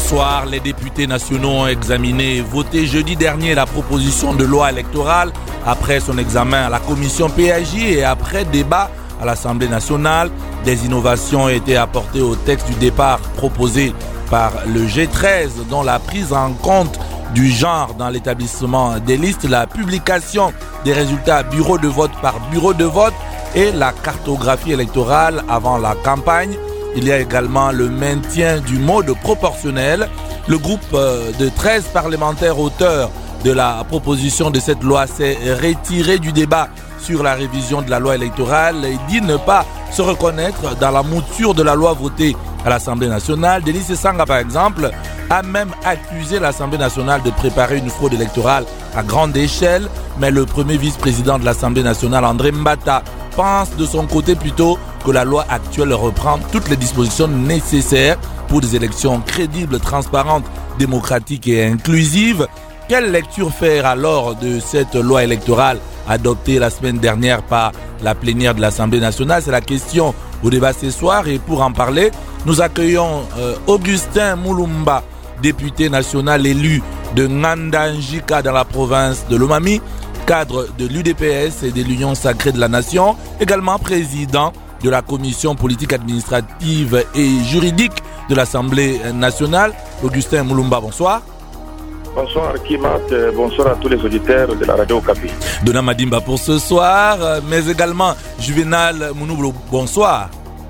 soir, les députés nationaux ont examiné et voté jeudi dernier la proposition de loi électorale après son examen à la commission PAJ et après débat à l'Assemblée nationale. Des innovations ont été apportées au texte du départ proposé par le G13, dont la prise en compte du genre dans l'établissement des listes, la publication des résultats bureau de vote par bureau de vote et la cartographie électorale avant la campagne. Il y a également le maintien du mode proportionnel. Le groupe de 13 parlementaires auteurs de la proposition de cette loi s'est retiré du débat sur la révision de la loi électorale et dit ne pas se reconnaître dans la mouture de la loi votée à l'Assemblée nationale. Délice Sanga, par exemple, a même accusé l'Assemblée nationale de préparer une fraude électorale à grande échelle, mais le premier vice-président de l'Assemblée nationale, André Mbata, pense de son côté plutôt que la loi actuelle reprend toutes les dispositions nécessaires pour des élections crédibles, transparentes, démocratiques et inclusives. Quelle lecture faire alors de cette loi électorale adoptée la semaine dernière par la plénière de l'Assemblée nationale? C'est la question au débat ce soir et pour en parler, nous accueillons Augustin Mulumba, député national élu de Ngandanjika dans la province de Lomami, cadre de l'UDPS et de l'Union sacrée de la nation, également président de la commission politique administrative et juridique de l'Assemblée nationale. Augustin Mulumba, bonsoir. Bonsoir Kimat, bonsoir à tous les auditeurs de la radio Okapi. Dona Madimba pour ce soir, mais également Juvenal Mounoublou, bonsoir.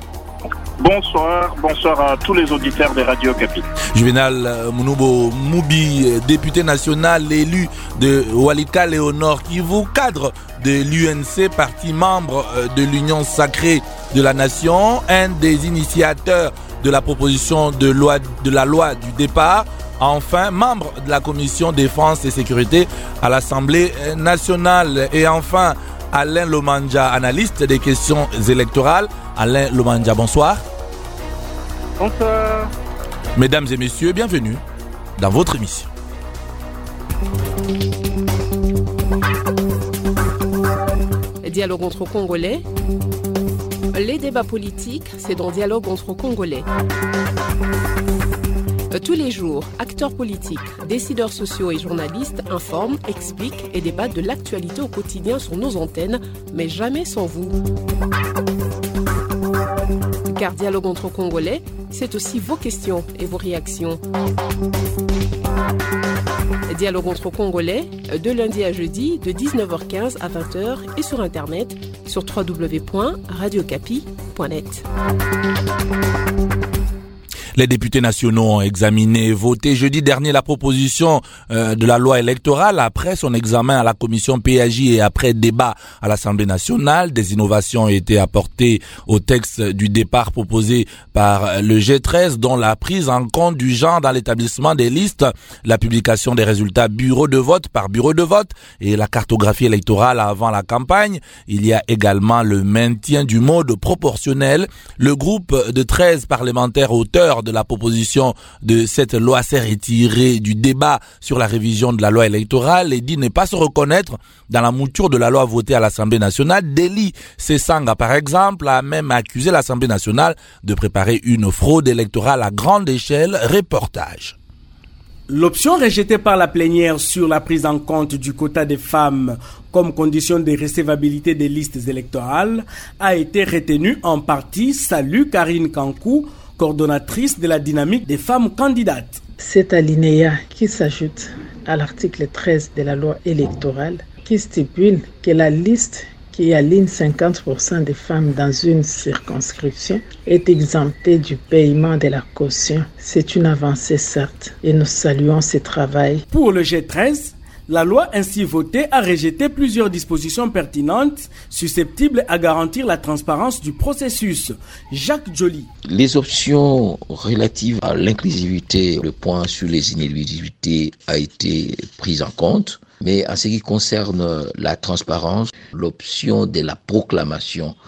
Bonsoir à tous les auditeurs de Radio Okapi. Juvenal Mounoubo Moubi, député national élu de Walika Léonore Kivu, cadre de l'UNC, parti membre de l'Union sacrée de la nation, un des initiateurs de la proposition de la loi du départ. Enfin, membre de la commission défense et sécurité à l'Assemblée nationale. Et enfin, Alain Lomanja, analyste des questions électorales. Alain Lomanja, bonsoir. Bonsoir. Mesdames et messieurs, bienvenue dans votre émission. Dialogue entre Congolais. Les débats politiques, c'est dans Dialogue entre Congolais. Tous les jours, acteurs politiques, décideurs sociaux et journalistes informent, expliquent et débattent de l'actualité au quotidien sur nos antennes, mais jamais sans vous. Car Dialogue entre Congolais, c'est aussi vos questions et vos réactions. Dialogue entre Congolais, de lundi à jeudi, de 19h15 à 20h et sur Internet, sur www.radiocapi.net. Les députés nationaux ont examiné et voté jeudi dernier la proposition de la loi électorale après son examen à la commission PAJ et après débat à l'Assemblée nationale. Des innovations ont été apportées au texte du départ proposé par le G13, dont la prise en compte du genre dans l'établissement des listes, la publication des résultats bureau de vote par bureau de vote et la cartographie électorale avant la campagne. Il y a également le maintien du mode proportionnel. Le groupe de 13 parlementaires auteurs de la proposition de cette loi s'est retiré du débat sur la révision de la loi électorale et dit ne pas se reconnaître dans la mouture de la loi votée à l'Assemblée nationale. Délice Sanga, par exemple, a même accusé l'Assemblée nationale de préparer une fraude électorale à grande échelle. Reportage. L'option rejetée par la plénière sur la prise en compte du quota des femmes comme condition de recevabilité des listes électorales a été retenue en partie, salue Karine Kankou, coordonnatrice de la dynamique des femmes candidates. Cet alinéa qui s'ajoute à l'article 13 de la loi électorale qui stipule que la liste qui aligne 50% des femmes dans une circonscription est exemptée du paiement de la caution. C'est une avancée certes et nous saluons ce travail. Pour le G13, la loi ainsi votée a rejeté plusieurs dispositions pertinentes susceptibles à garantir la transparence du processus. Jacques Joly. Les options relatives à l'inclusivité, le point sur les inéligibilités a été pris en compte. Mais en ce qui concerne la transparence, l'option de la proclamation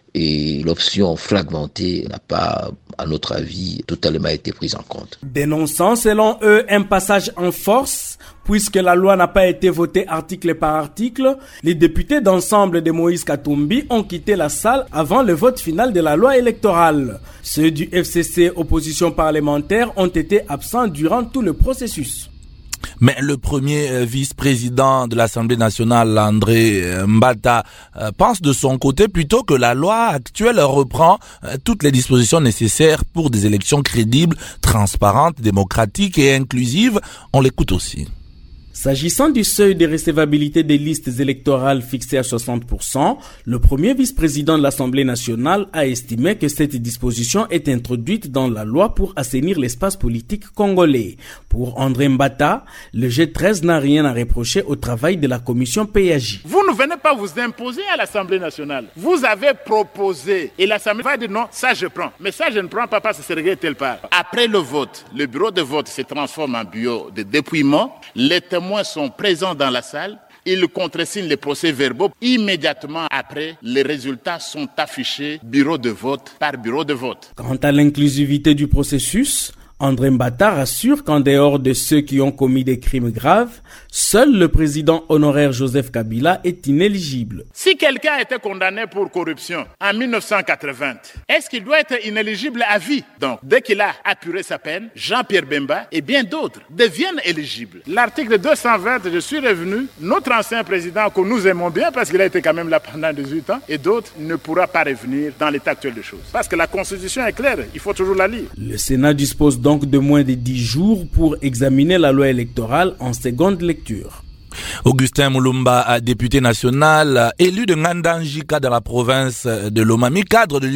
et l'option fragmentée n'a pas, à notre avis, totalement été prise en compte. Dénonçant selon eux un passage en force, puisque la loi n'a pas été votée article par article, les députés d'ensemble de Moïse Katumbi ont quitté la salle avant le vote final de la loi électorale. Ceux du FCC opposition parlementaire ont été absents durant tout le processus. Mais le premier vice-président de l'Assemblée nationale, André Mbata, pense de son côté plutôt que la loi actuelle reprend toutes les dispositions nécessaires pour des élections crédibles, transparentes, démocratiques et inclusives. On l'écoute aussi. S'agissant du seuil de recevabilité des listes électorales fixé à 60%, le premier vice-président de l'Assemblée nationale a estimé que cette disposition est introduite dans la loi pour assainir l'espace politique congolais. Pour André Mbata, le G13 n'a rien à reprocher au travail de la commission PAJ. Vous ne venez pas vous imposer à l'Assemblée nationale. Vous avez proposé et l'Assemblée va dire non, ça je prends. Mais ça je ne prends pas parce que c'est réglé telle part. Après le vote, le bureau de vote se transforme en bureau de dépouillement. Les témoins sont présents dans la salle, ils contresignent les procès-verbaux. Immédiatement après, les résultats sont affichés bureau de vote par bureau de vote. Quant à l'inclusivité du processus, André Mbata rassure qu'en dehors de ceux qui ont commis des crimes graves, seul le président honoraire Joseph Kabila est inéligible. Si quelqu'un a été condamné pour corruption en 1980, est-ce qu'il doit être inéligible à vie? Donc, dès qu'il a apuré sa peine, Jean-Pierre Bemba et bien d'autres deviennent éligibles. L'article 220, je suis revenu, notre ancien président que nous aimons bien parce qu'il a été quand même là pendant 18 ans, et d'autres ne pourra pas revenir dans l'état actuel des choses. Parce que la Constitution est claire, il faut toujours la lire. Le Sénat dispose donc de moins de 10 jours pour examiner la loi électorale en seconde lecture. Augustin Mulumba, député national, élu de Ngandanjika dans la province de Lomami, cadre de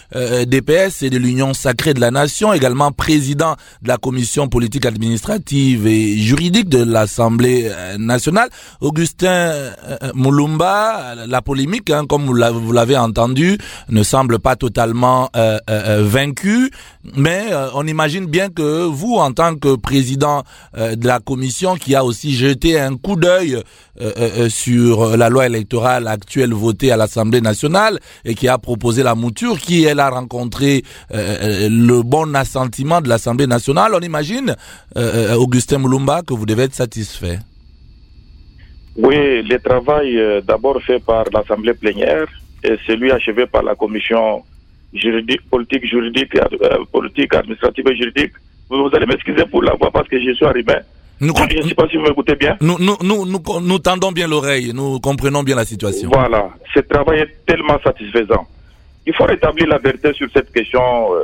l'UDPS et de l'Union sacrée de la nation, également président de la commission politique administrative et juridique de l'Assemblée nationale. Augustin Mulumba, la polémique, comme vous l'avez entendu, ne semble pas totalement vaincue, mais on imagine bien que vous, en tant que président de la commission qui a aussi jeté un coup d'œil sur la loi électorale actuelle votée à l'Assemblée nationale et qui a proposé la mouture, qui elle a rencontré le bon assentiment de l'Assemblée nationale. On imagine, Augustin Mulumba, que vous devez être satisfait. Oui, le travail d'abord fait par l'Assemblée plénière et celui achevé par la commission juridique, politique, administrative et juridique. Vous allez m'excuser pour la voix parce que je suis arrivé. Je ne sais pas si vous m'écoutez bien. Nous tendons bien l'oreille, nous comprenons bien la situation. Voilà, ce travail est tellement satisfaisant. Il faut rétablir la vérité sur cette question,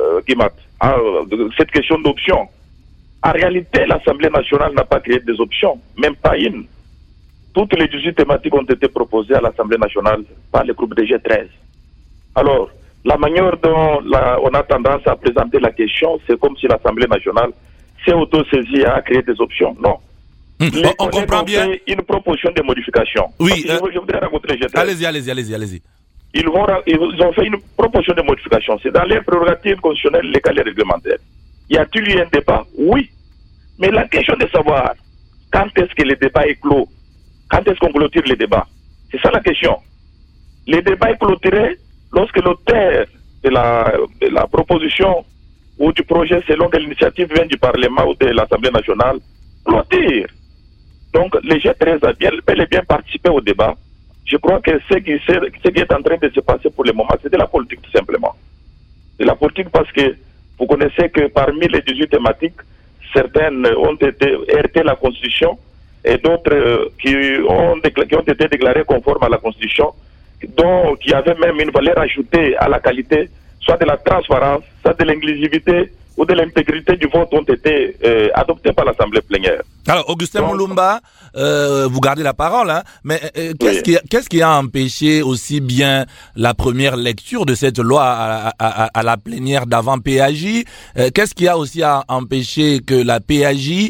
cette question d'option. En réalité, l'Assemblée nationale n'a pas créé des options, même pas une. Toutes les 18 thématiques ont été proposées à l'Assemblée nationale par le groupe de G13. Alors, la manière dont on a tendance à présenter la question, c'est comme si l'Assemblée nationale s'est auto-saisie à créer des options. Non. On comprend bien. Une proposition de modification. Oui. Je voudrais raconter les G13. Allez-y. Ils ont fait une proposition de modification. C'est dans les prérogatives constitutionnelles, légales et réglementaires. Y a-t-il eu un débat? Oui. Mais la question de savoir quand est-ce que le débat est clos, quand est-ce qu'on clôture les débats, c'est ça la question. Le débat est clôturé lorsque l'auteur de la proposition ou du projet selon que l'initiative vient du Parlement ou de l'Assemblée nationale clôture. Donc les G13 a bel et bien participé au débat. Je crois que ce qui est en train de se passer pour le moment, c'est de la politique tout simplement. De la politique parce que vous connaissez que parmi les 18 thématiques, certaines ont été heurtées la Constitution et d'autres qui ont été déclarées conformes à la Constitution, donc qui avaient même une valeur ajoutée à la qualité, soit de la transparence, soit de l'inclusivité ou de l'intégrité du vote ont été adoptés par l'Assemblée plénière. Alors, Augustin Mulumba, vous gardez la parole, hein, mais qu'est-ce qui a empêché aussi bien la première lecture de cette loi à la plénière d'avant PAJ? Qu'est-ce qui a aussi empêché que la PAJ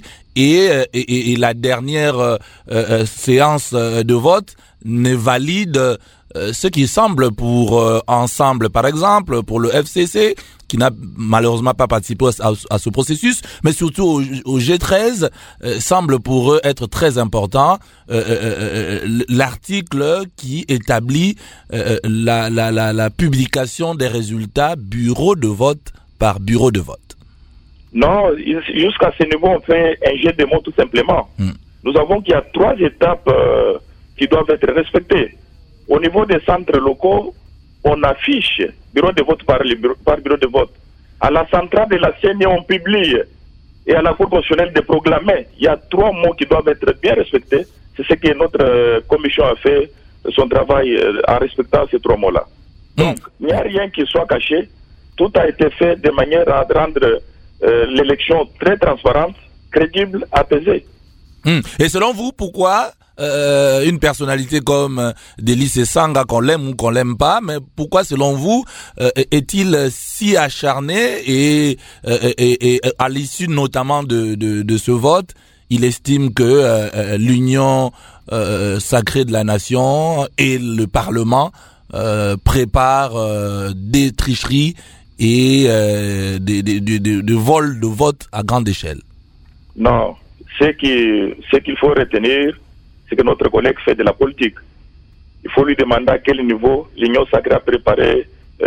et la dernière séance de vote ne valide ce qui semble pour Ensemble, par exemple, pour le FCC, qui n'a malheureusement pas participé à ce processus, mais surtout au G13, semble pour eux être très important. L'article qui établit la publication des résultats bureau de vote par bureau de vote. Non, jusqu'à ce niveau, on fait un jet de mots tout simplement. Nous avons qu'il y a 3 étapes qui doivent être respectées. Au niveau des centres locaux, on affiche bureau de vote par bureau de vote. À la centrale de la CENI, on publie. Et à la Cour constitutionnelle de proclamer. Il y a 3 mots qui doivent être bien respectés. C'est ce que notre commission a fait, son travail en respectant ces 3 mots-là. Donc, il n'y a rien qui soit caché. Tout a été fait de manière à rendre l'élection très transparente, crédible, apaisée. Et selon vous, pourquoi une personnalité comme Delis Esanga, qu'on l'aime ou qu'on l'aime pas, mais pourquoi selon vous est-il si acharné et à l'issue notamment de ce vote, il estime que l'union sacrée de la nation et le Parlement préparent des tricheries et des vols de vote à grande échelle? Non, ce qu'il faut retenir, c'est que notre collègue fait de la politique. Il faut lui demander à quel niveau l'Union sacrée a préparé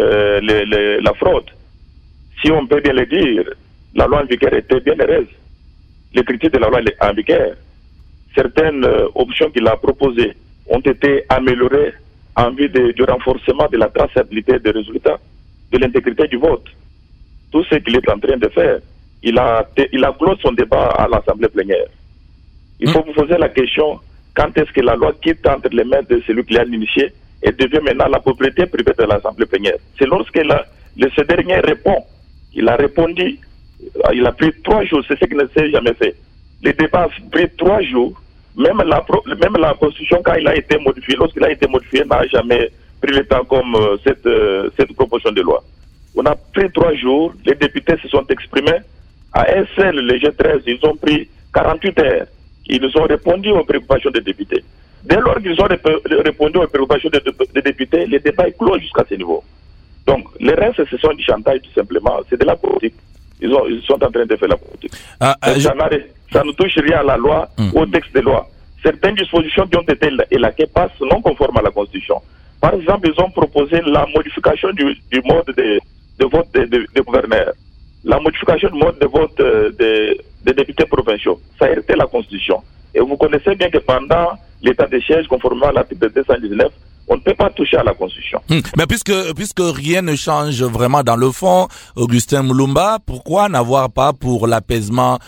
la fraude. Si on peut bien le dire, la loi en vigueur était bien heureuse. Les critères de la loi en vigueur, certaines options qu'il a proposées ont été améliorées en vue du renforcement de la traçabilité des résultats, de l'intégrité du vote. Tout ce qu'il est en train de faire, il a clos son débat à l'Assemblée plénière. Il faut vous poser la question, quand est-ce que la loi quitte entre les mains de celui qui l'a initié et devient maintenant la propriété privée de l'Assemblée plénière? C'est lorsque ce dernier répond. Il a répondu, il a pris 3 jours, c'est ce qu'il ne s'est jamais fait. Le débat a pris 3 jours, même la Constitution, quand il a été modifié, lorsqu'il a été modifié, n'a jamais pris le temps comme cette proposition de loi. On a pris 3 jours, les députés se sont exprimés. À un seul, les G13, ils ont pris 48 heures. Ils ont répondu aux préoccupations des députés. Dès lors qu'ils ont répondu aux préoccupations des députés, le débat est clos jusqu'à ce niveau. Donc, les restes, ce sont du chantage, tout simplement. C'est de la politique. Ils sont en train de faire la politique. Ça ne touche rien à la loi, au texte de loi. Certaines dispositions qui ont été élaquées passent non conformes à la Constitution. Par exemple, ils ont proposé la modification du mode de vote des gouverneurs, la modification du mode de vote des députés provinciaux. Ça a hérité la Constitution. Et vous connaissez bien que pendant l'état de siège, conformément à l'article 219, on ne peut pas toucher à la Constitution. Mais puisque rien ne change vraiment dans le fond, Augustin Mulumba, pourquoi n'avoir pas, pour l'apaisement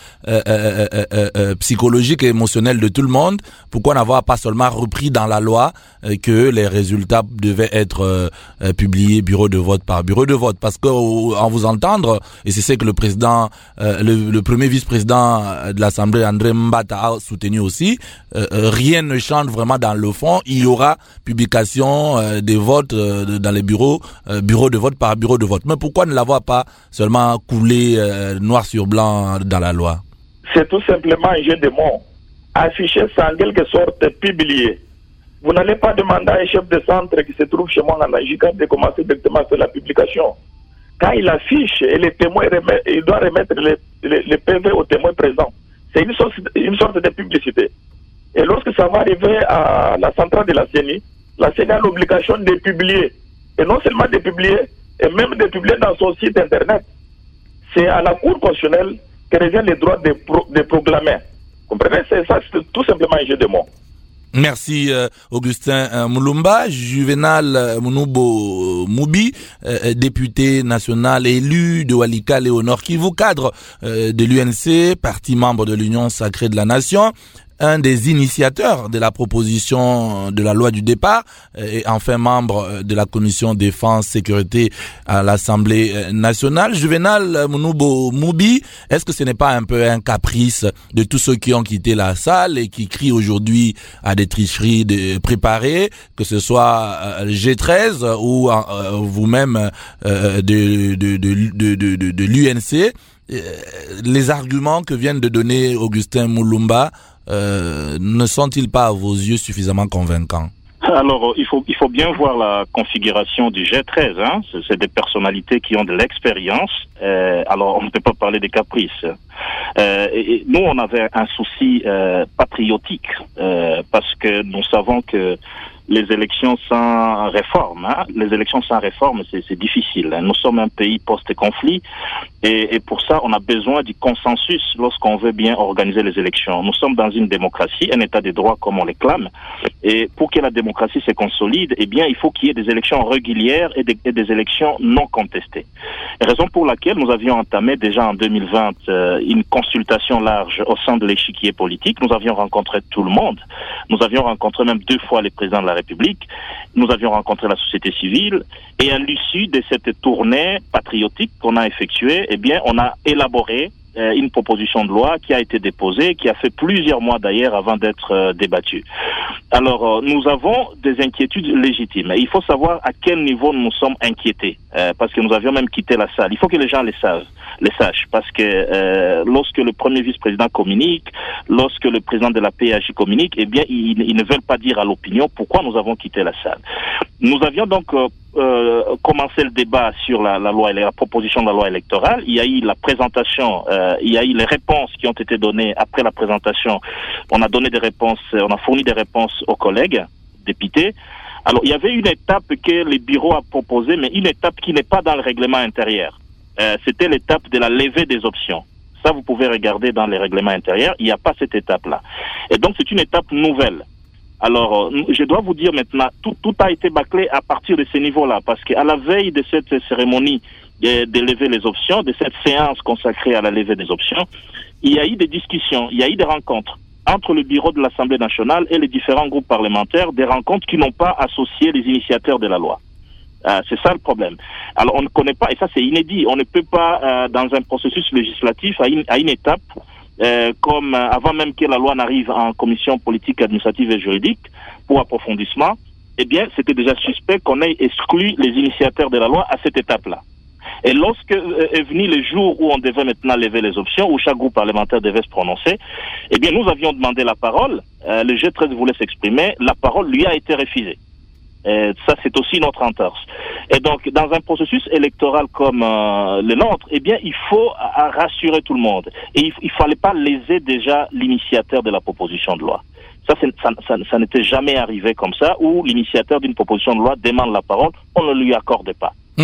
psychologique et émotionnel de tout le monde, pourquoi n'avoir pas seulement repris dans la loi que les résultats devaient être publiés bureau de vote par bureau de vote? Parce que en vous entendre, et c'est ce que le président, le premier vice-président de l'Assemblée, André Mbata, a soutenu aussi, rien ne change vraiment dans le fond. Il y aura publication des votes dans les bureaux de vote par bureau de vote. Mais pourquoi ne l'avoir pas seulement coulé noir sur blanc dans la loi? C'est tout simplement un jeu de mots. Afficher ça en quelque sorte publié. Vous n'allez pas demander à un chef de centre qui se trouve chez moi en Angika de commencer directement à faire la publication. Quand il affiche et les témoins il doit remettre les PV aux témoins présents. C'est une sorte de publicité. Et lorsque ça va arriver à la centrale de la CENI a l'obligation de publier. Et non seulement de publier, et même de publier dans son site internet. C'est à la Cour constitutionnelle que revient le droit de proclamer. Comprenez? C'est tout simplement un jeu de mots. Merci Augustin Mulumba. Juvenal Munubo Mubi, député national élu de Walikale au Nord Kivu, cadre de l'UNC, parti membre de l'Union sacrée de la nation, un des initiateurs de la proposition de la loi du départ et enfin membre de la commission défense sécurité à l'Assemblée nationale. Juvenal Munubo Mubi, est-ce que ce n'est pas un peu un caprice de tous ceux qui ont quitté la salle et qui crient aujourd'hui à des tricheries préparées, que ce soit G13 ou vous-même de l'UNC? Les arguments que vient de donner Augustin Mulumba ne sont-ils pas à vos yeux suffisamment convaincants? Alors, il faut bien voir la configuration du G13. Hein. C'est des personnalités qui ont de l'expérience. Alors, on ne peut pas parler des caprices. Et nous, on avait un souci patriotique parce que nous savons que les élections sans réforme, c'est difficile. Nous sommes un pays post-conflit et pour ça, on a besoin du consensus lorsqu'on veut bien organiser les élections. Nous sommes dans une démocratie, un état de droit comme on les clame, et pour que la démocratie se consolide, eh bien, il faut qu'il y ait des élections régulières et des élections non contestées. Raison pour laquelle nous avions entamé déjà en 2020 une consultation large au sein de l'échiquier politique. Nous avions rencontré tout le monde. Nous avions rencontré même 2 fois les présidents de la République. Nous avions rencontré la société civile. Et à l'issue de cette tournée patriotique qu'on a effectuée, eh bien, on a élaboré une proposition de loi qui a été déposée, qui a fait plusieurs mois d'ailleurs avant d'être débattue. Alors, nous avons des inquiétudes légitimes. Il faut savoir à quel niveau nous sommes inquiétés, parce que nous avions même quitté la salle. Il faut que les gens les sachent, parce que lorsque le premier vice-président communique, lorsque le président de la PAJ communique, eh bien, ils ne veulent pas dire à l'opinion pourquoi nous avons quitté la salle. Nous avions donc commencé le débat sur la proposition de la loi électorale. Il y a eu la présentation, il y a eu les réponses qui ont été données après la présentation. On a donné des réponses, on a fourni des réponses aux collègues députés. Alors, il y avait une étape que le bureau a proposée, mais une étape qui n'est pas dans le règlement intérieur. C'était l'étape de la levée des options. Ça, vous pouvez regarder dans les règlements intérieurs, il n'y a pas cette étape-là. Et donc, c'est une étape nouvelle. Alors, je dois vous dire maintenant, tout a été bâclé à partir de ce niveau-là, parce qu'à la veille de cette cérémonie de lever les options, de cette séance consacrée à la levée des options, il y a eu des discussions, il y a eu des rencontres entre le bureau de l'Assemblée nationale et les différents groupes parlementaires, des rencontres qui n'ont pas associé les initiateurs de la loi. C'est ça le problème. Alors, on ne connaît pas, et ça c'est inédit, on ne peut pas, dans un processus législatif, à une étape, comme avant même que la loi n'arrive en commission politique, administrative et juridique pour approfondissement, eh bien, c'était déjà suspect qu'on ait exclu les initiateurs de la loi à cette étape-là. Et lorsque est venu le jour où on devait maintenant lever les options, où chaque groupe parlementaire devait se prononcer, eh bien, nous avions demandé la parole, le G13 voulait s'exprimer, la parole lui a été refusée. Ça, c'est aussi notre entorse. Et donc, dans un processus électoral comme le nôtre, eh bien, il faut rassurer tout le monde. Et il fallait pas léser déjà l'initiateur de la proposition de loi. Ça n'était jamais arrivé comme ça, où l'initiateur d'une proposition de loi demande la parole, on ne lui accorde pas. Où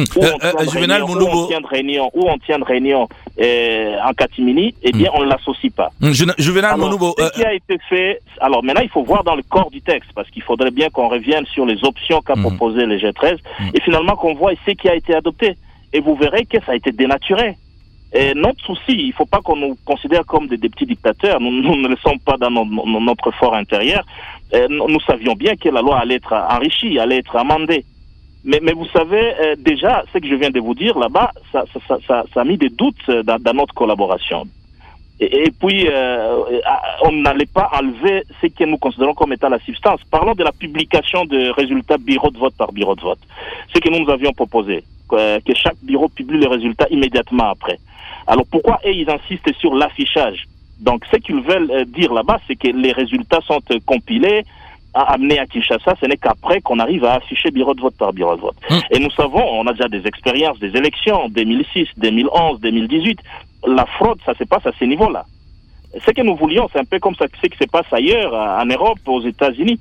on tient de réunion en catimini, eh bien, on ne l'associe pas. Juvenal Monoubo, ce qui a été fait, alors maintenant, il faut voir dans le corps du texte, parce qu'il faudrait bien qu'on revienne sur les options qu'a proposé le G13, et finalement qu'on voit ce qui a été adopté. Et vous verrez que ça a été dénaturé. Et notre souci, il ne faut pas qu'on nous considère comme des petits dictateurs. Nous ne le sommes pas dans notre fort intérieur. Nous savions bien que la loi allait être enrichie, allait être amendée. Mais vous savez, déjà, ce que je viens de vous dire là-bas, ça a mis des doutes dans notre collaboration. Et puis, on n'allait pas enlever ce que nous considérons comme étant la substance. Parlons de la publication de résultats bureau de vote par bureau de vote. Ce que nous avions proposé, que chaque bureau publie les résultats immédiatement après. Alors pourquoi ils insistent sur l'affichage? Donc ce qu'ils veulent dire là-bas, c'est que les résultats sont compilés, amenés à Kinshasa, ce n'est qu'après qu'on arrive à afficher bureau de vote par bureau de vote. Et nous savons, on a déjà des expériences, des élections, 2006, 2011, 2018. La fraude, ça se passe à ce niveau-là. Ce que nous voulions, c'est un peu comme ça, ce qui se passe ailleurs, en Europe, aux États-Unis.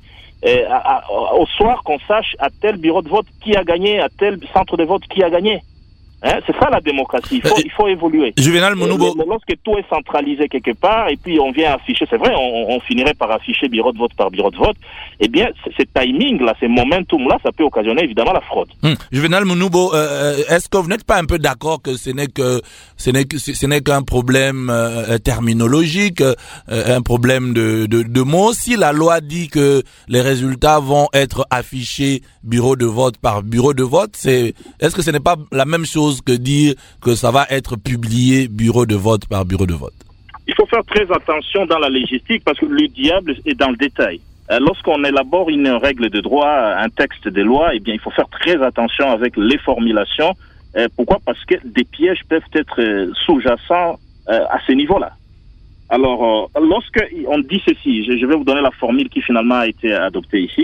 Au soir, qu'on sache à tel bureau de vote qui a gagné, à tel centre de vote qui a gagné. C'est ça la démocratie, il faut évoluer. Juvenal Monoubo. Mais lorsque tout est centralisé quelque part, et puis on vient afficher, c'est vrai, on finirait par afficher bureau de vote par bureau de vote, eh bien, ce timing-là, ce momentum-là, ça peut occasionner évidemment la fraude. Juvenal Monoubo, est-ce que vous n'êtes pas un peu d'accord que ce n'est qu'un problème terminologique, un problème de mots? Si la loi dit que les résultats vont être affichés bureau de vote par bureau de vote, est-ce que ce n'est pas la même chose que dire que ça va être publié bureau de vote par bureau de vote? Il faut faire très attention dans la légistique parce que le diable est dans le détail. Lorsqu'on élabore une règle de droit, un texte de loi, eh bien, il faut faire très attention avec les formulations. Pourquoi? Parce que des pièges peuvent être sous-jacents à ce niveau-là. Alors, lorsque on dit ceci, je vais vous donner la formule qui finalement a été adoptée ici.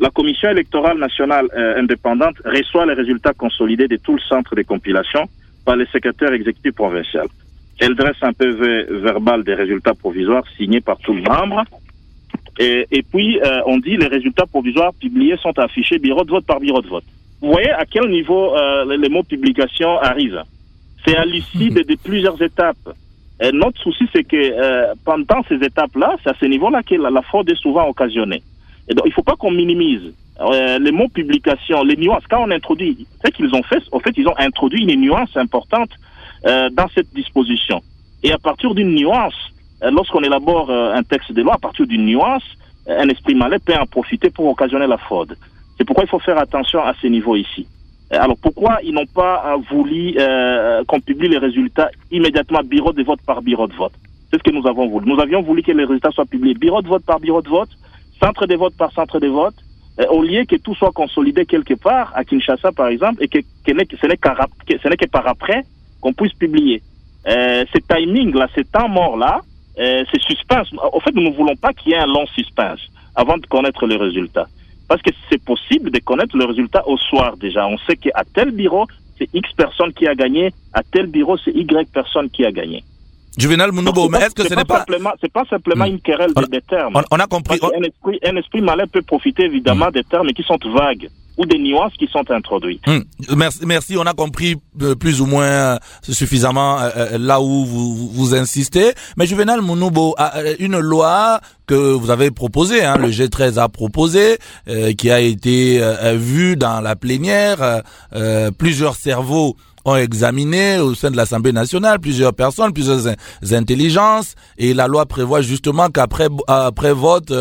la Commission électorale nationale indépendante reçoit les résultats consolidés de tout le centre de compilation par le secrétaire exécutif provincial. Elle dresse un PV verbal des résultats provisoires signés par tous les membres. Et puis, on dit les résultats provisoires publiés sont affichés bureau de vote par bureau de vote. Vous voyez à quel niveau les mots publication arrivent. C'est à l'issue de plusieurs étapes. Et notre souci, c'est que pendant ces étapes-là, c'est à ce niveau-là que la fraude est souvent occasionnée. Et donc, il ne faut pas qu'on minimise les mots publication, les nuances. Quand on introduit, ce qu'ils ont fait, en fait, ils ont introduit une nuance importante dans cette disposition. Et à partir d'une nuance, lorsqu'on élabore un texte de loi, à partir d'une nuance, un esprit malin peut en profiter pour occasionner la fraude. C'est pourquoi il faut faire attention à ce niveau ici. Alors pourquoi ils n'ont pas voulu qu'on publie les résultats immédiatement bureau de vote par bureau de vote? C'est ce que nous avons voulu. Nous avions voulu que les résultats soient publiés bureau de vote par bureau de vote, centre de vote par centre de vote, au lieu que tout soit consolidé quelque part, à Kinshasa par exemple, et que ce n'est que par après qu'on puisse publier. Ce timing-là, ce temps mort-là, c'est suspense. En fait, nous ne voulons pas qu'il y ait un long suspense avant de connaître les résultats. Parce que c'est possible de connaître le résultat au soir déjà. On sait qu'à tel bureau, c'est X personne qui a gagné, à tel bureau, c'est Y personne qui a gagné. Juvénal Mounoubo, mais est-ce que ce n'est pas... C'est pas simplement une querelle des termes. On a compris. Un esprit malin peut profiter évidemment des termes qui sont vagues ou des nuances qui sont introduites. Merci, on a compris plus ou moins suffisamment là où vous insistez. Mais Juvénal Mounoubo, une loi que vous avez proposée, le G13 a proposé, qui a été vue dans la plénière, plusieurs cerveaux ont examiné au sein de l'Assemblée nationale, plusieurs personnes, plusieurs intelligences, et la loi prévoit justement qu'après vote,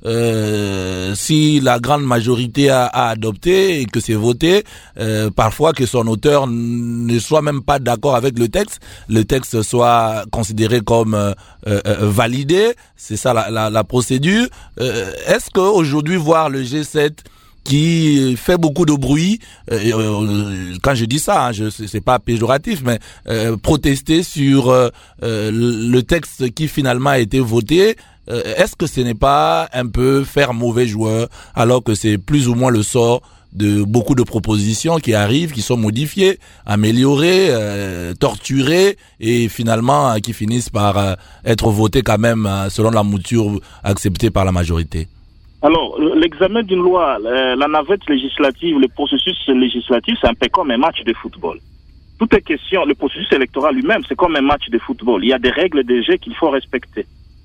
si la grande majorité a adopté et que c'est voté, parfois que son auteur ne soit même pas d'accord avec le texte soit considéré comme validé. C'est ça la procédure. Est-ce que aujourd'hui voir le G7 qui fait beaucoup de bruit, quand je dis ça, c'est pas péjoratif, mais protester sur le texte qui finalement a été voté, est-ce que ce n'est pas un peu faire mauvais joueur, alors que c'est plus ou moins le sort de beaucoup de propositions qui arrivent, qui sont modifiées, améliorées, torturées, et finalement qui finissent par être votées quand même selon la mouture acceptée par la majorité? Alors, l'examen d'une loi, la navette législative, le processus législatif, c'est un peu comme un match de football. Tout est question, le processus électoral lui-même, c'est comme un match de football. Il y a des règles de jeu qu'il faut respecter.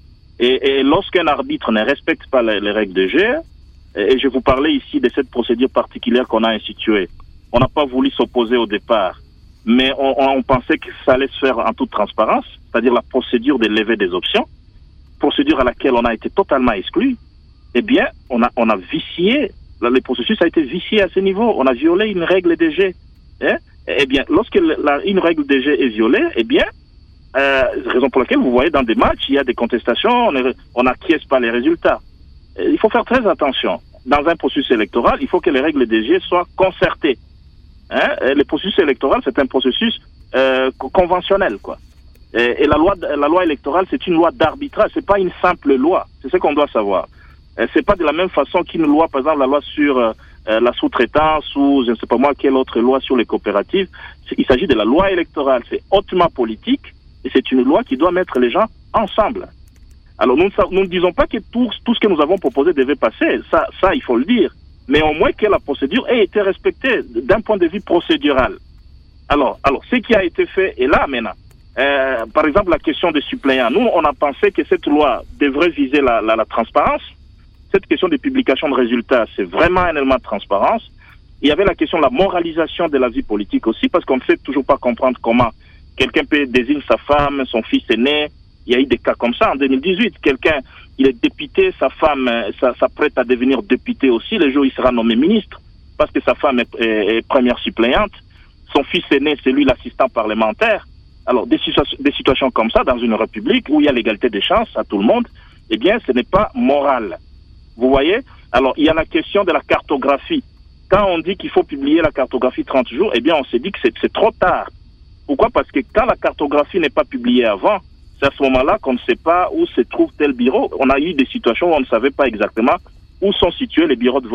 Et lorsqu'un arbitre ne respecte pas les règles de jeu, et je vous parlais ici de cette procédure particulière qu'on a instituée, on n'a pas voulu s'opposer au départ, mais on pensait que ça allait se faire en toute transparence, c'est-à-dire la procédure de levée des options, procédure à laquelle on a été totalement exclu. Eh bien, on a vicié, le processus a été vicié à ce niveau, on a violé une règle de jeu. Eh bien, lorsque une règle de jeu est violée, eh bien, raison pour laquelle vous voyez dans des matchs, il y a des contestations, on n'acquiesce pas les résultats. Il faut faire très attention. Dans un processus électoral, il faut que les règles de jeu soient concertées. Le processus électoral, c'est un processus conventionnel, quoi. Et la loi électorale, c'est une loi d'arbitrage, c'est pas une simple loi. C'est ce qu'on doit savoir. C'est pas de la même façon qu'une loi, par exemple la loi sur la sous-traitance ou je ne sais pas moi quelle autre loi sur les coopératives. Il s'agit de la loi électorale, c'est hautement politique et c'est une loi qui doit mettre les gens ensemble. Alors nous ne disons pas que tout ce que nous avons proposé devait passer, ça il faut le dire, mais au moins que la procédure ait été respectée d'un point de vue procédural. Alors ce qui a été fait est là maintenant. Par exemple la question des suppléants, nous on a pensé que cette loi devrait viser la transparence. Cette question de publication de résultats, c'est vraiment un élément de transparence. Il y avait la question de la moralisation de la vie politique aussi, parce qu'on ne sait toujours pas comprendre comment quelqu'un peut désigner sa femme, son fils aîné. Il y a eu des cas comme ça en 2018. Quelqu'un, il est député, sa femme s'apprête à devenir député aussi, le jour où il sera nommé ministre, parce que sa femme est première suppléante. Son fils aîné, c'est lui l'assistant parlementaire. Alors, des situations comme ça, dans une république où il y a l'égalité des chances à tout le monde, eh bien, ce n'est pas moral. Vous voyez? Alors, il y a la question de la cartographie. Quand on dit qu'il faut publier la cartographie 30 jours, eh bien, on s'est dit que c'est trop tard. Pourquoi? Parce que quand la cartographie n'est pas publiée avant, c'est à ce moment-là qu'on ne sait pas où se trouve tel bureau. On a eu des situations où on ne savait pas exactement où sont situés les bureaux de vote.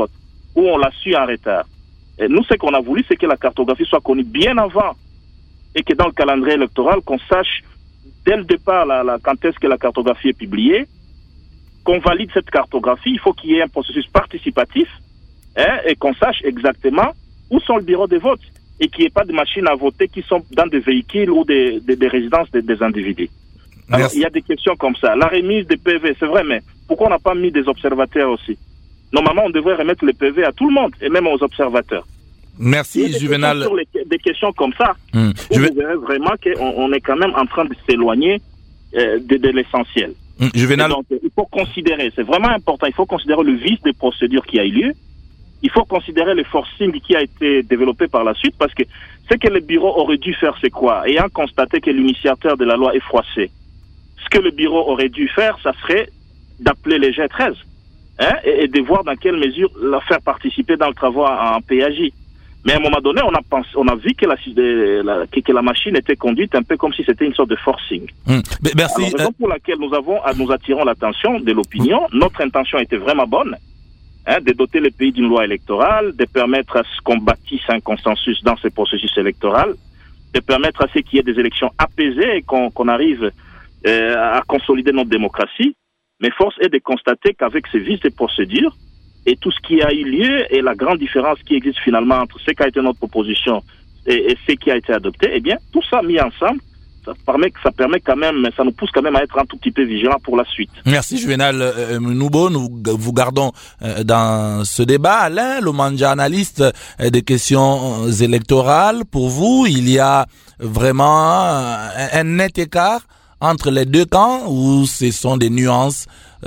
ou on l'a su en retard. Et nous, ce qu'on a voulu, c'est que la cartographie soit connue bien avant et que dans le calendrier électoral, qu'on sache dès le départ quand est-ce que la cartographie est publiée, qu'on valide cette cartographie. Il faut qu'il y ait un processus participatif et qu'on sache exactement où sont les bureaux de vote et qu'il n'y ait pas de machines à voter qui sont dans des véhicules ou des résidences des individus. Alors, il y a des questions comme ça. La remise des PV, c'est vrai, mais pourquoi on n'a pas mis des observateurs aussi? Normalement, on devrait remettre les PV à tout le monde et même aux observateurs. Merci, Juvenal. Des questions comme ça, vous verrez vraiment qu'on est quand même en train de s'éloigner de l'essentiel. Juvenal. Donc, il faut considérer, c'est vraiment important, il faut considérer le vice des procédures qui a eu lieu. Il faut considérer le forcing qui a été développé par la suite, parce que ce que le bureau aurait dû faire, c'est quoi? Ayant constaté que l'initiateur de la loi est froissé, ce que le bureau aurait dû faire, ça serait d'appeler les G13 et de voir dans quelle mesure la faire participer dans le travail en PAJ. Mais à un moment donné, on a vu que la machine était conduite un peu comme si c'était une sorte de forcing. Merci. Alors, raison pour laquelle nous attirons l'attention de l'opinion. Notre intention était vraiment bonne, de doter le pays d'une loi électorale, de permettre à ce qu'on bâtisse un consensus dans ce processus électoral, de permettre à ce qu'il y ait des élections apaisées et qu'on arrive à consolider notre démocratie. Mais force est de constater qu'avec ces vices de procédure, et tout ce qui a eu lieu et la grande différence qui existe finalement entre ce qui a été notre proposition et ce qui a été adopté, eh bien, tout ça mis ensemble, ça permet quand même, ça nous pousse quand même à être un tout petit peu vigilants pour la suite. Merci Juvenal Noubo, nous vous gardons dans ce débat. Alain Lomandja, analyste des questions électorales, pour vous, il y a vraiment un net écart entre les deux camps ou ce sont des nuances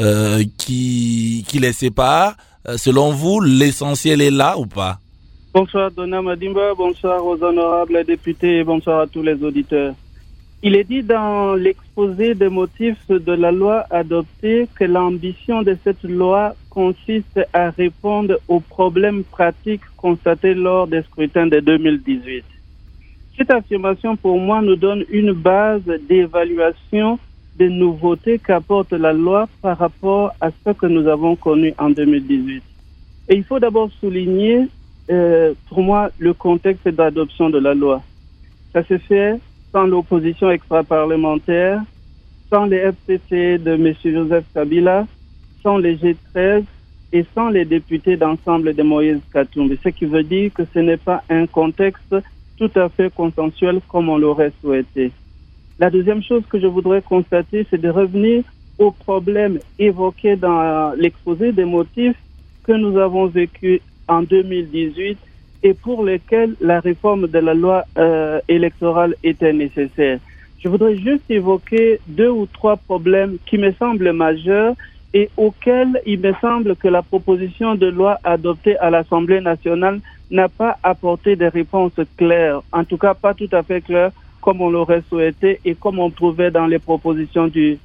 qui les séparent? Selon vous, l'essentiel est là ou pas? Bonsoir Dona Madimba, bonsoir aux honorables députés et bonsoir à tous les auditeurs. Il est dit dans l'exposé des motifs de la loi adoptée que l'ambition de cette loi consiste à répondre aux problèmes pratiques constatés lors des scrutins de 2018. Cette affirmation, pour moi, nous donne une base d'évaluation des nouveautés qu'apporte la loi par rapport à ce que nous avons connu en 2018. Et il faut d'abord souligner, pour moi, le contexte d'adoption de la loi. Ça se fait sans l'opposition extra-parlementaire, sans les FCC de M. Joseph Kabila, sans les G13 et sans les députés d'ensemble de Moïse Katumbi. Ce qui veut dire que ce n'est pas un contexte tout à fait consensuel comme on l'aurait souhaité. La deuxième chose que je voudrais constater, c'est de revenir aux problèmes évoqués dans l'exposé des motifs que nous avons vécu en 2018 et pour lesquels la réforme de la loi électorale était nécessaire. Je voudrais juste évoquer 2 ou 3 problèmes qui me semblent majeurs et auxquels il me semble que la proposition de loi adoptée à l'Assemblée nationale n'a pas apporté des réponses claires, en tout cas pas tout à fait claires, comme on l'aurait souhaité et comme on trouvait dans les propositions du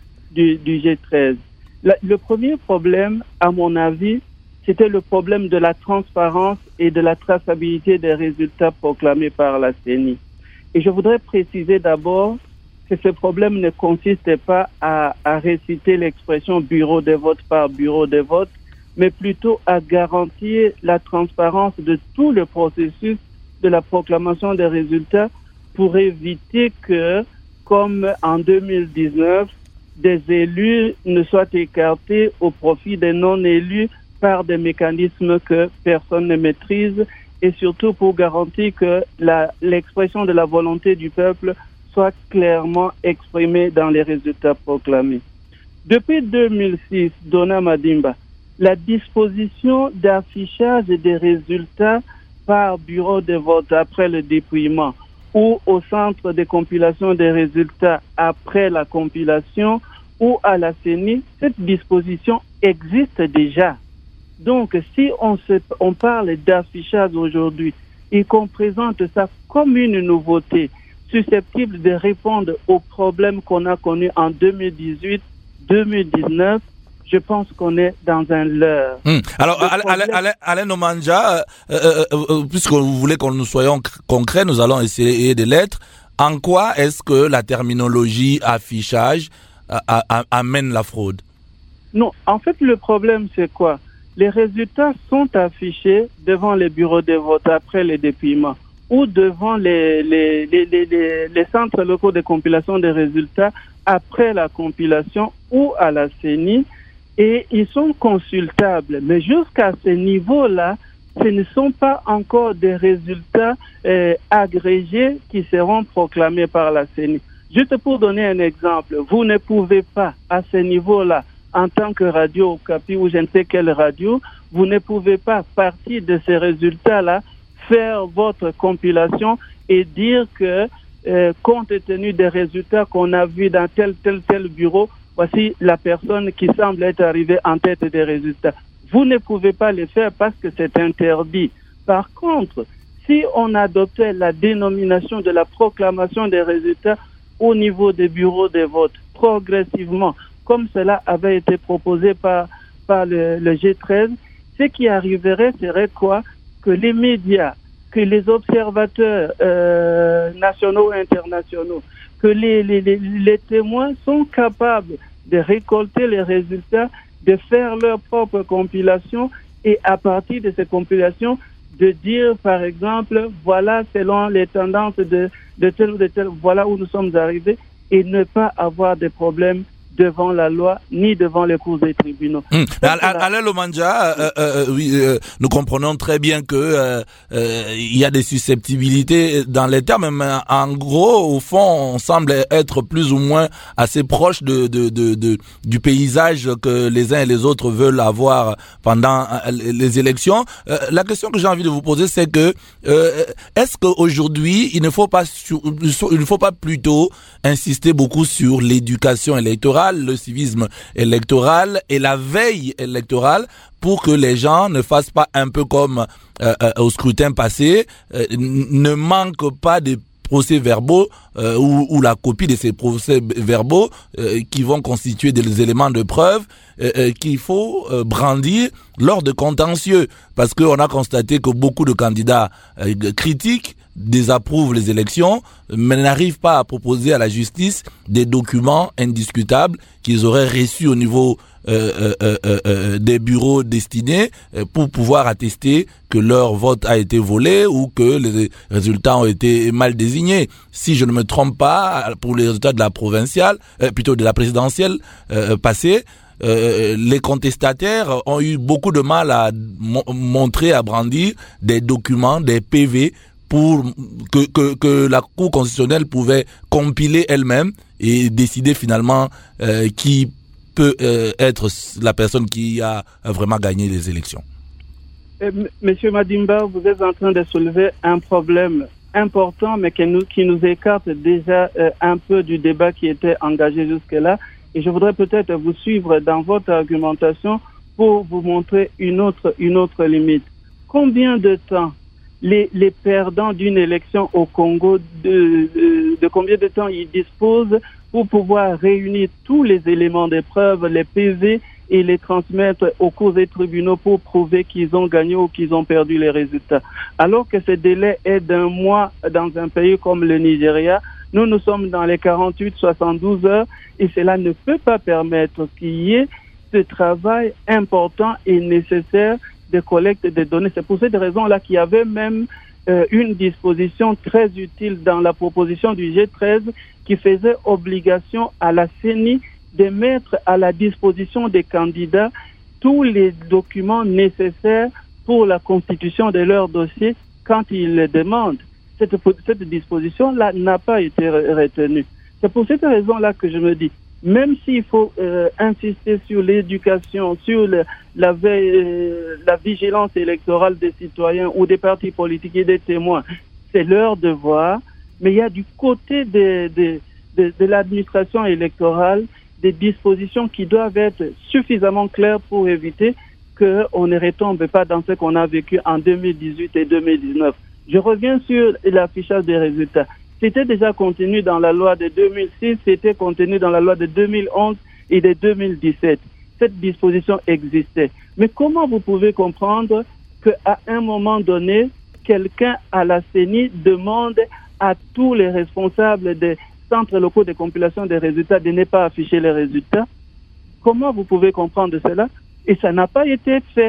G13. Le premier problème, à mon avis, c'était le problème de la transparence et de la traçabilité des résultats proclamés par la CENI. Et je voudrais préciser d'abord que ce problème ne consiste pas à réciter l'expression bureau de vote par bureau de vote, mais plutôt à garantir la transparence de tout le processus de la proclamation des résultats pour éviter que, comme en 2019, des élus ne soient écartés au profit des non-élus par des mécanismes que personne ne maîtrise et surtout pour garantir que l'expression de la volonté du peuple soit clairement exprimée dans les résultats proclamés. Depuis 2006, Dona Madimba, la disposition d'affichage des résultats par bureau de vote après le dépouillement ou au centre de compilation des résultats après la compilation ou à la CENI, cette disposition existe déjà. Donc, si on parle d'affichage aujourd'hui et qu'on présente ça comme une nouveauté susceptible de répondre aux problèmes qu'on a connus en 2018, 2019, je pense qu'on est dans un leurre. Alors, Alain Lomandja, puisque vous voulez que nous soyons concrets, nous allons essayer de l'être. En quoi est-ce que la terminologie affichage amène la fraude? Non, en fait, le problème, c'est quoi? les résultats sont affichés devant les bureaux de vote après les dépouillements ou devant les centres locaux de compilation des résultats après la compilation ou à la CENI, et ils sont consultables. Mais jusqu'à ce niveau-là, ce ne sont pas encore des résultats agrégés qui seront proclamés par la CENI. Juste pour donner un exemple, vous ne pouvez pas, à ce niveau-là, en tant que radio Okapi ou je ne sais quelle radio, vous ne pouvez pas, partir de ces résultats-là, faire votre compilation et dire que, compte tenu des résultats qu'on a vus dans tel bureau, voici la personne qui semble être arrivée en tête des résultats. Vous ne pouvez pas le faire parce que c'est interdit. Par contre, si on adoptait la dénomination de la proclamation des résultats au niveau des bureaux de vote, progressivement, comme cela avait été proposé par le G13, ce qui arriverait serait quoi? Que les médias, que les observateurs nationaux et internationaux, que les témoins sont capables de récolter les résultats, de faire leur propre compilation et à partir de ces compilations, de dire par exemple, voilà selon les tendances de tel ou de tel, voilà où nous sommes arrivés, et ne pas avoir de problèmes devant la loi ni devant les cours des tribunaux. Alain Lomandja, nous comprenons très bien que il y a des susceptibilités dans les termes, mais en gros, au fond, on semble être plus ou moins assez proche du paysage que les uns et les autres veulent avoir pendant les élections. La question que j'ai envie de vous poser, c'est que est-ce qu'aujourd'hui, il ne faut pas plutôt insister beaucoup sur l'éducation électorale, le civisme électoral et la veille électorale pour que les gens ne fassent pas un peu comme au scrutin passé, ne manquent pas des procès-verbaux ou la copie de ces procès-verbaux qui vont constituer des éléments de preuve qu'il faut brandir lors de contentieux, parce qu'on a constaté que beaucoup de candidats critiquent, désapprouvent les élections, mais n'arrivent pas à proposer à la justice des documents indiscutables qu'ils auraient reçus au niveau des bureaux destinés pour pouvoir attester que leur vote a été volé ou que les résultats ont été mal désignés. Si je ne me trompe pas, pour les résultats de la provinciale, plutôt de la présidentielle passée, les contestataires ont eu beaucoup de mal à montrer, à brandir des documents, des PV pour que la Cour constitutionnelle pouvait compiler elle-même et décider finalement qui peut être la personne qui a vraiment gagné les élections. Monsieur Madimba, vous êtes en train de soulever un problème important, mais qui nous écarte déjà un peu du débat qui était engagé jusque-là. Et je voudrais peut-être vous suivre dans votre argumentation pour vous montrer une autre limite. Combien de temps les perdants d'une élection au Congo, de combien de temps ils disposent pour pouvoir réunir tous les éléments de preuve, les PV, et les transmettre aux cours des tribunaux pour prouver qu'ils ont gagné ou qu'ils ont perdu les résultats. Alors que ce délai est d'un mois dans un pays comme le Nigeria, nous sommes dans les 48-72 heures et cela ne peut pas permettre qu'il y ait ce travail important et nécessaire de collecte de données. C'est pour cette raison-là qu'il y avait même une disposition très utile dans la proposition du G13 qui faisait obligation à la CENI de mettre à la disposition des candidats tous les documents nécessaires pour la constitution de leur dossier quand ils le demandent. Cette disposition-là n'a pas été retenue. C'est pour cette raison-là que je me dis, même s'il faut insister sur l'éducation, sur la vigilance électorale des citoyens ou des partis politiques et des témoins, c'est leur devoir, mais il y a du côté de l'administration électorale des dispositions qui doivent être suffisamment claires pour éviter qu'on ne retombe pas dans ce qu'on a vécu en 2018 et 2019. Je reviens sur l'affichage des résultats. C'était déjà contenu dans la loi de 2006, c'était contenu dans la loi de 2011 et de 2017. Cette disposition existait. Mais comment vous pouvez comprendre qu'à un moment donné, quelqu'un à la CENI demande à tous les responsables des centres locaux de compilation des résultats de ne pas afficher les résultats? Comment vous pouvez comprendre cela? Et ça n'a pas été fait.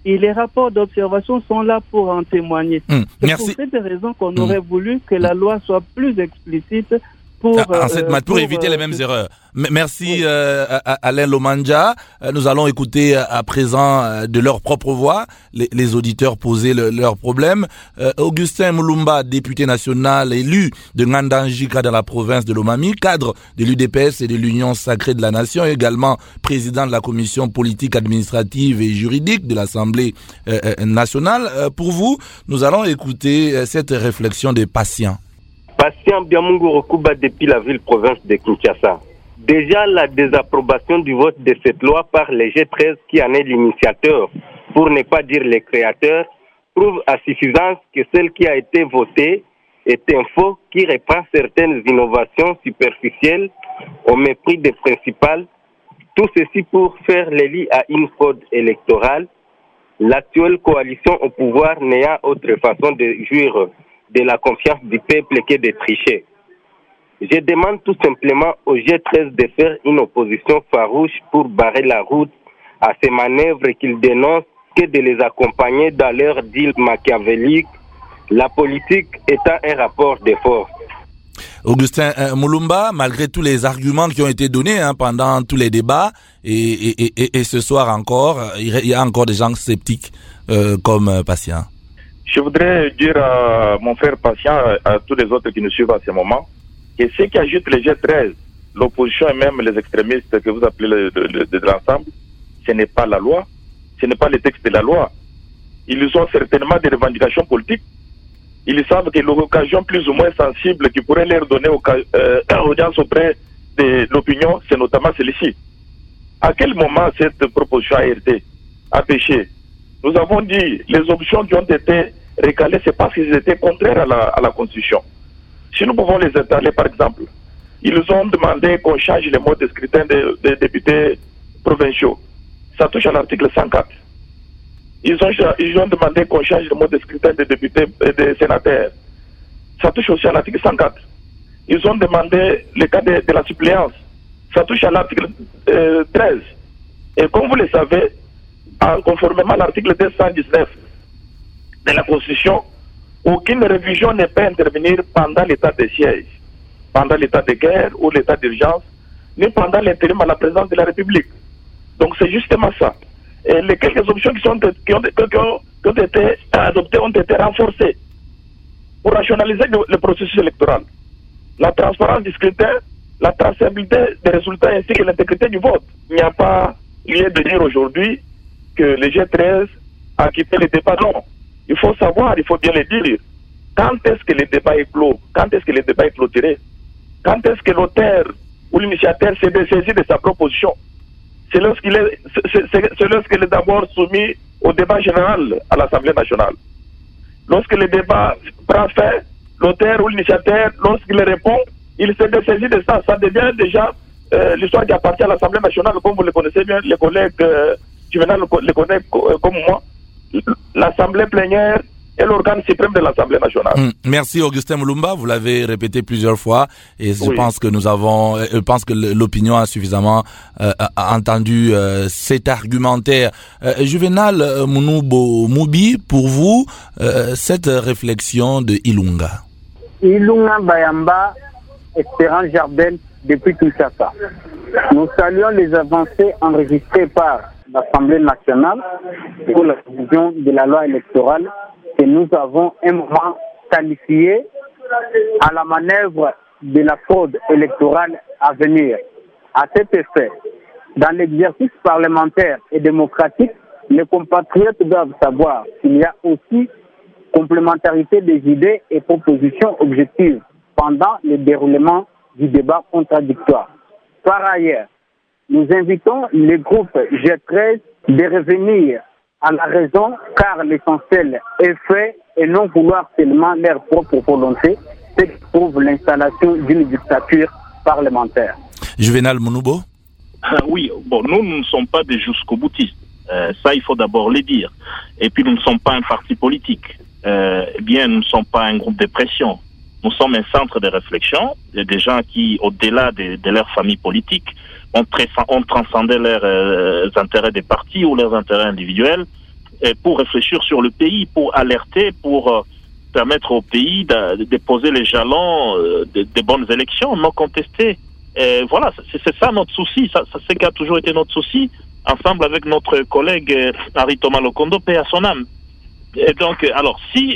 Et les rapports d'observation sont là pour en témoigner. C'est pour cette raison qu'on aurait voulu que la loi soit plus explicite pour éviter les mêmes erreurs. Merci Alain Lomandja. Nous allons écouter à présent de leur propre voix les auditeurs poser leurs problèmes. Augustin Mulumba, député national élu de Ngandanjika dans la province de Lomami, cadre de l'UDPS et de l'Union sacrée de la Nation, également président de la commission politique, administrative et juridique de l'Assemblée nationale. Pour vous, nous allons écouter cette réflexion des patients. Patient Biamungu Rokuba depuis la ville-province de Kinshasa. Déjà, la désapprobation du vote de cette loi par les G13, qui en est l'initiateur, pour ne pas dire les créateurs, prouve à suffisance que celle qui a été votée est un faux qui reprend certaines innovations superficielles au mépris des principales. Tout ceci pour faire les lits à une fraude électorale. L'actuelle coalition au pouvoir n'ayant autre façon de jouir de la confiance du peuple que de tricher. Je demande tout simplement aux G13 de faire une opposition farouche pour barrer la route à ces manœuvres qu'ils dénoncent, que de les accompagner dans leur deal machiavélique, la politique étant un rapport de force. Augustin Mulumba, malgré tous les arguments qui ont été donnés pendant tous les débats, et ce soir encore, il y a encore des gens sceptiques comme Patient. Je voudrais dire à mon frère Patient, à tous les autres qui nous suivent à ce moment, que ceux qui agitent les G13, l'opposition et même les extrémistes que vous appelez de l'ensemble, ce n'est pas la loi, ce n'est pas le texte de la loi. Ils ont certainement des revendications politiques. Ils savent que l'occasion plus ou moins sensible qui pourrait leur donner audience auprès de l'opinion, c'est notamment celle-ci. À quel moment cette proposition a péché? Nous avons dit les options qui ont été recalées, c'est parce qu'ils étaient contraires à la Constitution. Si nous pouvons les étaler, par exemple, ils ont demandé qu'on change les modes de scrutin des députés provinciaux. Ça touche à l'article 104. Ils ont demandé qu'on change le mode de scrutin des députés et des sénateurs. Ça touche aussi à l'article 104. Ils ont demandé le cas de la suppléance. Ça touche à l'article 13. Et comme vous le savez, conformément à l'article 219 de la Constitution, aucune révision ne peut intervenir pendant l'état de siège, pendant l'état de guerre ou l'état d'urgence, ni pendant l'intérim à la présidence de la République. Donc c'est justement ça. Et les quelques options qui ont été adoptées ont été renforcées pour rationaliser le processus électoral. La transparence du scrutin, la traçabilité des résultats ainsi que l'intégrité du vote. Il n'y a pas lieu de dire aujourd'hui que le G13 a quitté le débat. Non. Il faut savoir, il faut bien le dire. Quand est-ce que le débat est clos? Quand est-ce que le débat est clôturé? Quand est-ce que l'auteur ou l'initiateur s'est dessaisi de sa proposition? C'est lorsqu'il est d'abord soumis au débat général à l'Assemblée nationale. Lorsque le débat prend fin, l'auteur ou l'initiateur, lorsqu'il répond, il s'est dessaisi de ça. Ça devient déjà l'histoire qui appartient à l'Assemblée nationale, comme vous le connaissez bien, les collègues Juvenal le connaît comme moi. L'Assemblée plénière est l'organe suprême de l'Assemblée nationale. Merci Augustin Mulumba, vous l'avez répété plusieurs fois et je pense que l'opinion a suffisamment entendu cet argumentaire. Juvenal Munubo Mubi, pour vous, cette réflexion de Ilunga. Ilunga Bayamba, Espérance Jardin, depuis Kinshasa. Nous saluons les avancées enregistrées par l'Assemblée nationale pour la révision de la loi électorale que nous avons un moment qualifié à la manœuvre de la fraude électorale à venir. À cet effet, dans l'exercice parlementaire et démocratique, les compatriotes doivent savoir qu'il y a aussi complémentarité des idées et propositions objectives pendant le déroulement du débat contradictoire. Par ailleurs, nous invitons les groupes G13 de revenir à la raison, car l'essentiel est fait et non vouloir seulement leur propre volonté, ce qui prouve l'installation d'une dictature parlementaire. Juvenal Munubo. Oui, nous ne sommes pas des jusqu'au-boutistes. Ça, il faut d'abord le dire. Et puis, nous ne sommes pas un parti politique. Nous ne sommes pas un groupe de pression. Nous sommes un centre de réflexion. Il y a des gens qui, au-delà de leur famille politique, ont transcendé leurs intérêts des partis ou leurs intérêts individuels pour réfléchir sur le pays, pour alerter, pour permettre au pays de déposer les jalons des bonnes élections non contestées. Voilà, c'est ça notre souci, ça c'est qui a toujours été notre souci, ensemble avec notre collègue Henri Thomas Lokondo, paix à son âme. Et donc, alors, si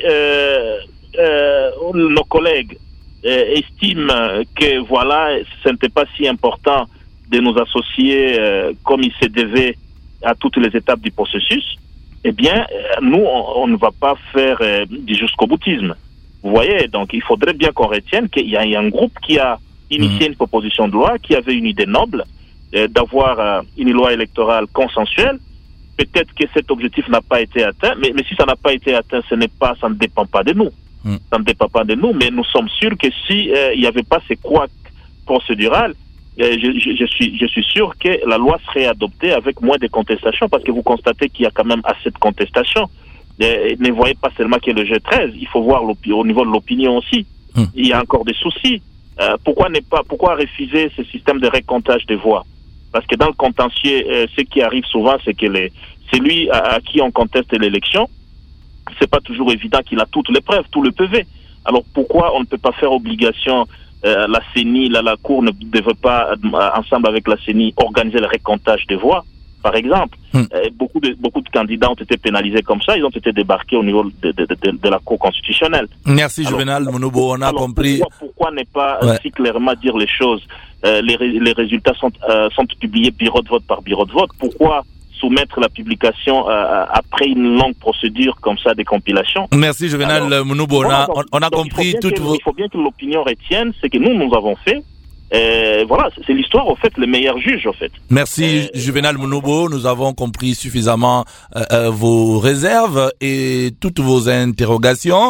nos collègues estiment que voilà, ce n'était pas si important de nous associer comme il se devait à toutes les étapes du processus, eh bien, nous, on ne va pas faire du jusqu'au-boutisme. Vous voyez, donc il faudrait bien qu'on retienne qu'il y a un groupe qui a initié une proposition de loi, qui avait une idée noble d'avoir une loi électorale consensuelle. Peut-être que cet objectif n'a pas été atteint, mais si ça n'a pas été atteint, ça ne dépend pas de nous. Ça ne dépend pas de nous, mais nous sommes sûrs que si il n'y avait pas ces couacs procédurales, je suis sûr que la loi serait adoptée avec moins de contestations, parce que vous constatez qu'il y a quand même assez de contestations. Ne voyez pas seulement qu'il y a le G13, il faut voir au niveau de l'opinion aussi. Il y a encore des soucis. Pourquoi refuser ce système de récomptage des voix? Parce que dans le contentieux, ce qui arrive souvent, c'est que celui à qui on conteste l'élection, c'est pas toujours évident qu'il a toutes les preuves, tout le PV. Alors pourquoi on ne peut pas faire obligation, la CENI, la Cour ne devrait pas, ensemble avec la CENI, organiser le récomptage des voix, par exemple. Beaucoup de candidats ont été pénalisés comme ça, ils ont été débarqués au niveau de la Cour constitutionnelle. Merci Juvenal Mounoubo, on a compris. Pourquoi ne pas si clairement dire les choses? Les résultats sont publiés bureau de vote par bureau de vote. Pourquoi soumettre la publication après une longue procédure comme ça des compilations? Merci Juvenal Mounoubo, on a compris toutes vos... Il faut bien que l'opinion retienne ce que nous avons fait. Voilà, c'est l'histoire, au fait, le meilleur juge, au fait. Merci Juvenal Mounoubo, nous avons compris suffisamment vos réserves et toutes vos interrogations.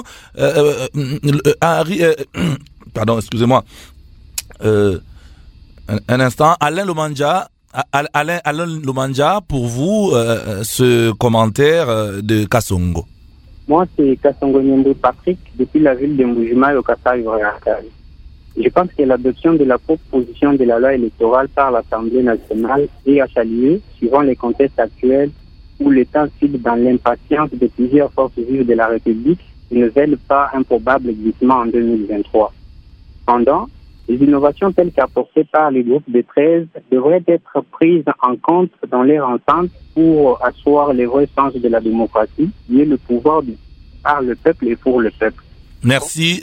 Pardon, excusez-moi. Un instant, Alain Lomandja, pour vous, ce commentaire de Kassongo. Moi, c'est Kassongo Nyembo Patrick, depuis la ville de Mbujimayi au Kasai-Oriental. Je pense que l'adoption de la proposition de la loi électorale par l'Assemblée nationale est à saluer, suivant les contextes actuels où l'État file dans l'impatience de plusieurs forces vives de la République qui ne veulent pas un probable glissement en 2023. Cependant, les innovations telles qu'apportées par les groupes de 13 devraient être prises en compte dans leur ensemble pour asseoir les vrais sens de la démocratie, qui est le pouvoir par le peuple et pour le peuple. Merci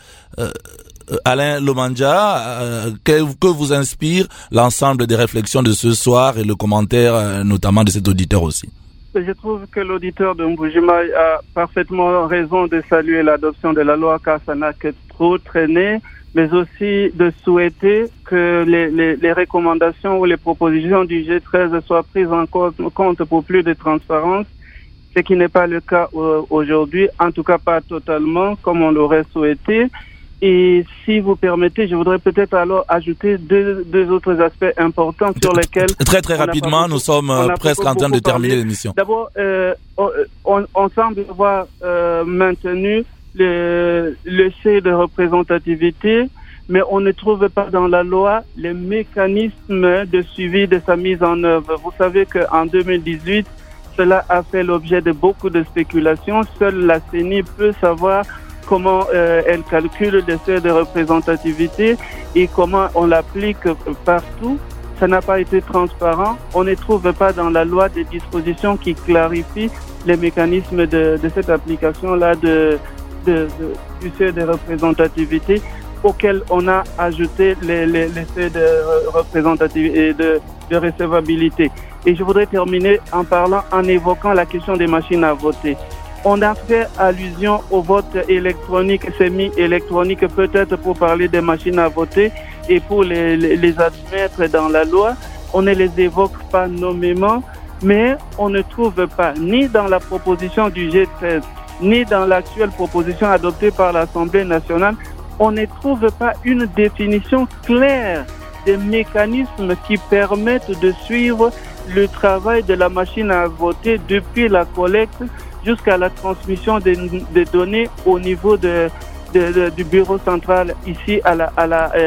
Alain Lomandja. Que vous inspire l'ensemble des réflexions de ce soir et le commentaire notamment de cet auditeur aussi? Je trouve que l'auditeur de Mbujimayi a parfaitement raison de saluer l'adoption de la loi, car ça n'a que trop traîné, mais aussi de souhaiter que les recommandations ou les propositions du G13 soient prises en compte pour plus de transparence, ce qui n'est pas le cas aujourd'hui, en tout cas pas totalement comme on l'aurait souhaité. Et si vous permettez, je voudrais peut-être alors ajouter deux autres aspects importants sur lesquels... Très rapidement, nous sommes presque en train de terminer l'émission. D'abord, on semble avoir maintenu le seuil de représentativité, mais on ne trouve pas dans la loi les mécanismes de suivi de sa mise en œuvre. Vous savez qu'en 2018, cela a fait l'objet de beaucoup de spéculations. Seule la CENI peut savoir comment elle calcule le seuil de représentativité et comment on l'applique partout. Ça n'a pas été transparent. On ne trouve pas dans la loi des dispositions qui clarifient les mécanismes de cette application-là du seuil de représentativité, auquel on a ajouté les seuils de représentativité et de recevabilité. Et je voudrais terminer en évoquant la question des machines à voter. On a fait allusion au vote électronique, semi-électronique, peut-être pour parler des machines à voter et pour les admettre dans la loi. On ne les évoque pas nommément, mais on ne trouve pas, ni dans la proposition du G13, ni dans l'actuelle proposition adoptée par l'Assemblée nationale, on ne trouve pas une définition claire des mécanismes qui permettent de suivre le travail de la machine à voter depuis la collecte jusqu'à la transmission des données au niveau du bureau central ici à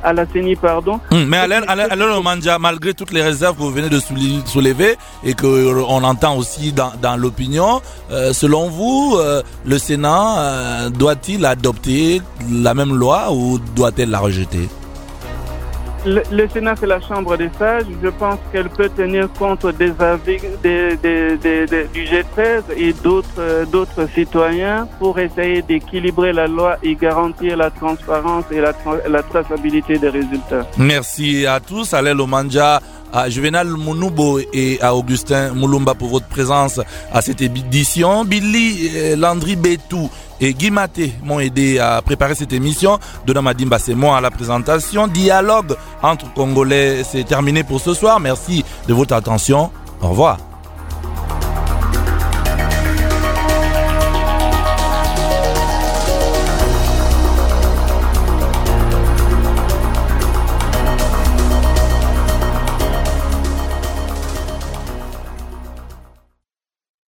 à la CENI, pardon. Mais Alain Omandja, malgré toutes les réserves que vous venez de soulever et qu'on entend aussi dans l'opinion, selon vous, le Sénat doit-il adopter la même loi ou doit-elle la rejeter? Le Sénat, c'est la Chambre des sages. Je pense qu'elle peut tenir compte des avis du G13 et d'autres citoyens pour essayer d'équilibrer la loi et garantir la transparence et la traçabilité des résultats. Merci à tous. Alain Omandja, à Juvenal Mounoubo et à Augustin Moulumba pour votre présence à cette édition. Billy Landry Betou et Guy Maté m'ont aidé à préparer cette émission. Dona Madimba, c'est moi à la présentation. Dialogue entre Congolais, c'est terminé pour ce soir. Merci de votre attention. Au revoir.